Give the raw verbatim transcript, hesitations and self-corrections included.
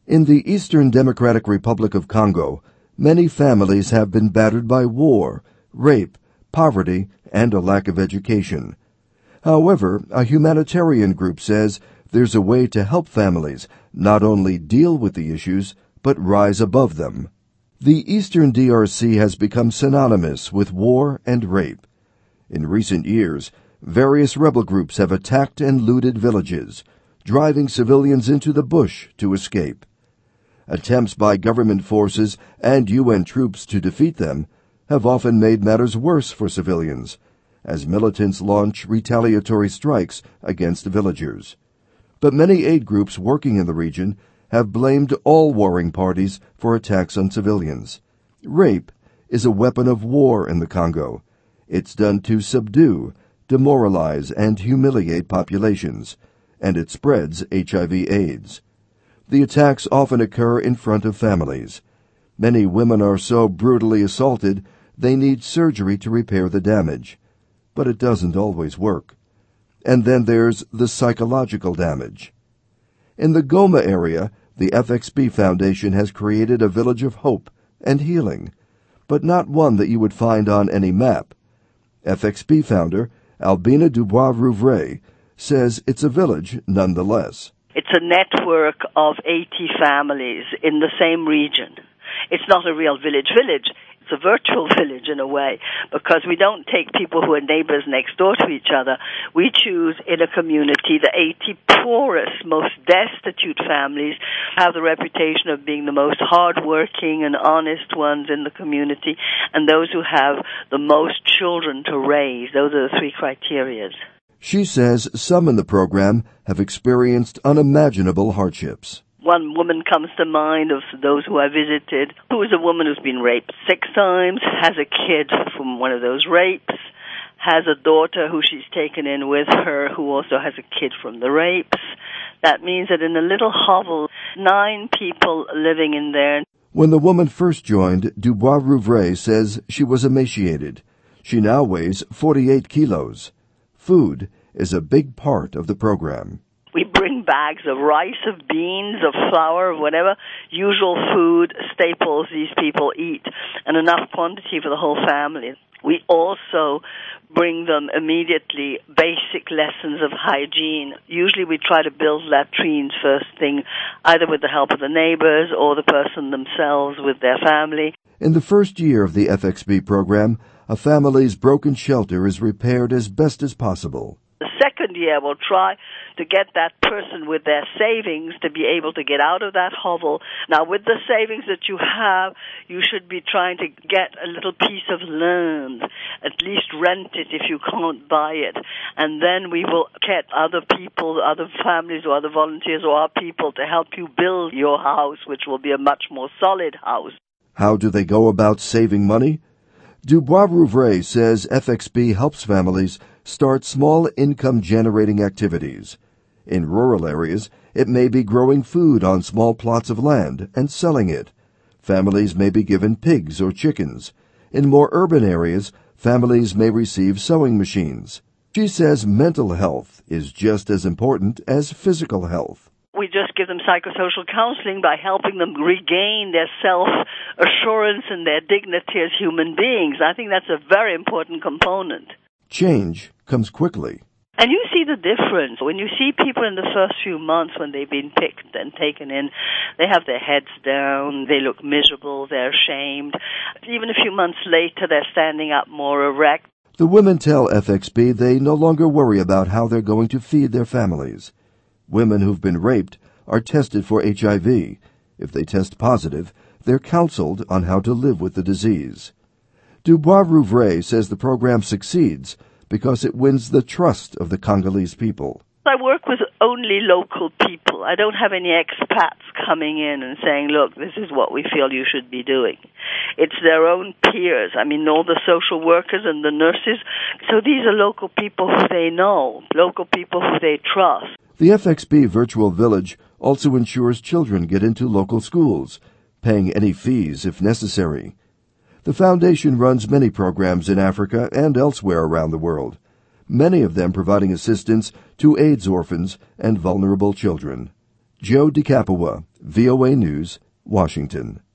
In the Eastern Democratic Republic of Congo, many families have been battered by war, rape, poverty, and a lack of education. However, a humanitarian group says there's a way to help families not only deal with the issues, but rise above them. The Eastern D R C has become synonymous with war and rape. In recent years, various rebel groups have attacked and looted villages, driving civilians into the bush to escape. Attempts by government forces and U N troops to defeat them have often made matters worse for civilians, as militants launch retaliatory strikes against villagers. But many aid groups working in the region have blamed all warring parties for attacks on civilians. Rape is a weapon of war in the Congo. It's done to subdue, demoralize, and humiliate populations, and it spreads H I V AIDS. The attacks often occur in front of families. Many women are so brutally assaulted they need surgery to repair the damage. But it doesn't always work. And then there's the psychological damage. In the Goma area, the F X B Foundation has created a village of hope and healing, but not one that you would find on any map. F X B founder Albina Dubois-Rouvray says it's a village nonetheless. It's a network of eighty families in the same region. It's not a real village-village. It's a virtual village in a way, because we don't take people who are neighbors next door to each other. We choose in a community the eighty poorest, most destitute families have the reputation of being the most hardworking and honest ones in the community, and those who have the most children to raise. Those are the three criteria. She says some in the program have experienced unimaginable hardships. One woman comes to mind of those who I visited, who is a woman who's been raped six times, has a kid from one of those rapes, has a daughter who she's taken in with her who also has a kid from the rapes. That means that in a little hovel, nine people living in there. When the woman first joined, Dubois-Rouvray says she was emaciated. She now weighs forty-eight kilos. Food is a big part of the program. We bring bags of rice, of beans, of flour, of whatever usual food staples these people eat, and enough quantity for the whole family. We also bring them immediately basic lessons of hygiene. Usually we try to build latrines first thing, either with the help of the neighbors or the person themselves with their family. In the first year of the F X B program, a family's broken shelter is repaired as best as possible. The second year, we'll try to get that person with their savings to be able to get out of that hovel. Now, with the savings that you have, you should be trying to get a little piece of land, at least rent it if you can't buy it. And then we will get other people, other families or other volunteers or our people to help you build your house, which will be a much more solid house. How do they go about saving money? Dubois-Rouvray says F X B helps families start small income-generating activities. In rural areas, it may be growing food on small plots of land and selling it. Families may be given pigs or chickens. In more urban areas, families may receive sewing machines. She says mental health is just as important as physical health. We just give them psychosocial counseling by helping them regain their self-assurance and their dignity as human beings. I think that's a very important component. Change comes quickly. And you see the difference. When you see people in the first few months when they've been picked and taken in, they have their heads down, they look miserable, they're ashamed. Even a few months later, they're standing up more erect. The women tell F X B they no longer worry about how they're going to feed their families. Women who've been raped are tested for H I V. If they test positive, they're counseled on how to live with the disease. Dubois-Rouvray says the program succeeds because it wins the trust of the Congolese people. I work with only local people. I don't have any expats coming in and saying, look, this is what we feel you should be doing. It's their own peers. I mean, all the social workers and the nurses. So these are local people who they know, local people who they trust. The F X B Virtual Village also ensures children get into local schools, paying any fees if necessary. The foundation runs many programs in Africa and elsewhere around the world, many of them providing assistance to AIDS orphans and vulnerable children. Joe DeCapua, V O A News, Washington.